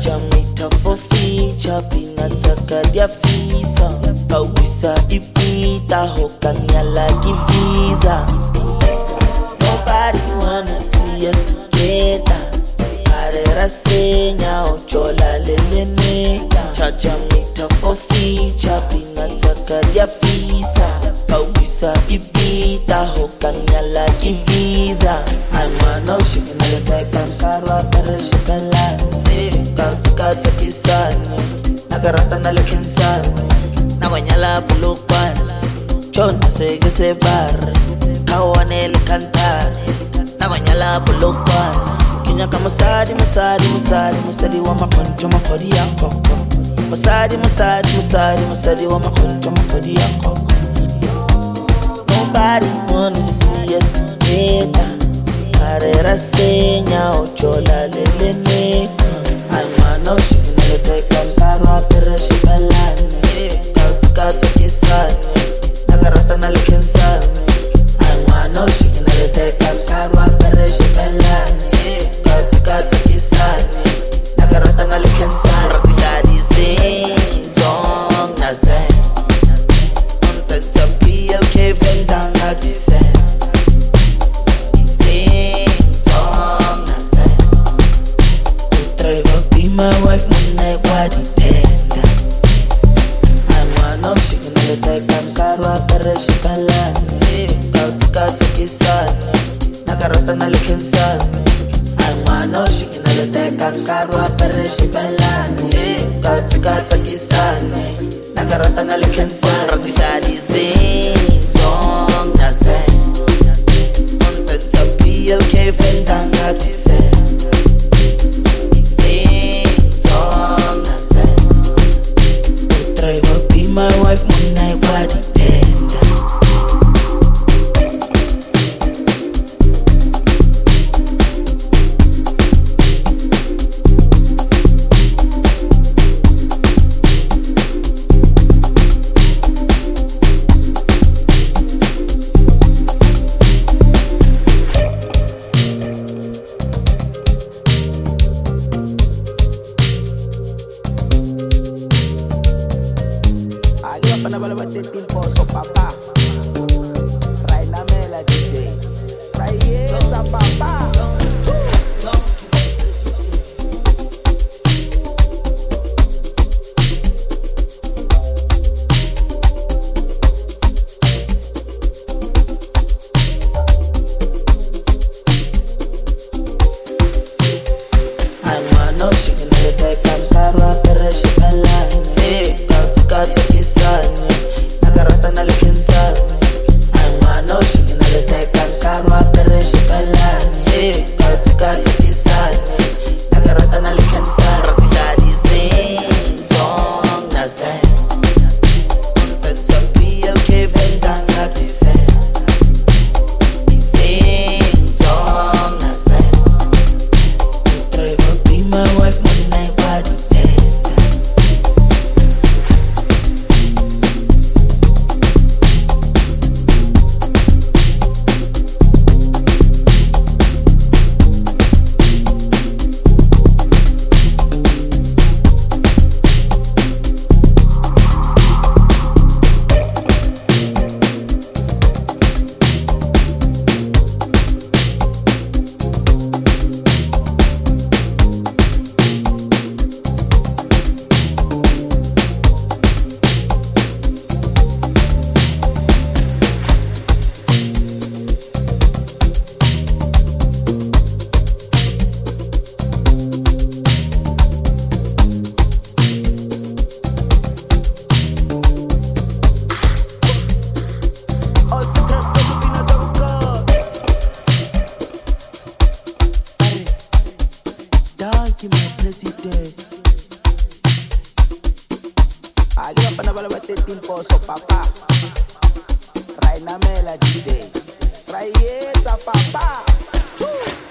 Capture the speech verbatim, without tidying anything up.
Charger meter for feature, pinataka dia fisa. Kawisa ipita, hokanyala visa. Nobody wanna see us together. Arera senya, ochola leleneka. Charger meter for feature, pinataka dia fisa. Kawisa ipita, hokanyala visa. I wanna know she can let that kankarwa pero she can lie. Kautika takisani, nagarata na lekensani. Nawanyala bulukwan, chona sege se bar. Kawane le kantani, nawanyala bulukwan. Kinya kama masadi, masadi, masadi, masadi wa makonjo makodi ya koko. Masadi, masadi, masadi, masadi wa makonjo makodi ya koko. Nobody wanna see us together. Arera senya, ochola leleneka. I wanna she can let that kankarwa pero she can lie. Kautika takisani, nagarata na lekensani. I wanna she can let that kankarwa pero she can lie. Kautika takisani, nagarata na lekensani. Ratisadi sing song na sing. Untata P L K vendanga dise. My wife, my body tender. I wanna know she can let that kankarwa pero she can lie. Kautika takisani, nagarata na lekensani. I wanna know she can let that kankarwa pero she can lie. Kautika takisani, nagarata na lekensani. Ratisadi sing song na sing. Untata P L K vendanga dise. My wife, my body tender. Pana bala batetin po so papa. Try na melody day. Try it sa papa. I wanna know she can let that kankarwa pero she can lie. Kautika takisani, nagarata na lekensani. I wanna know she can let that kankarwa pero she can lie. Kautika takisani, nagarata na lekensani. Ratisadi sing song na sing. Untata P L K vendanga dise. Sing song na sing. Driver be my wife, my body tender. I give up and batetin po so papa. Try na melody day. Try it sa papa.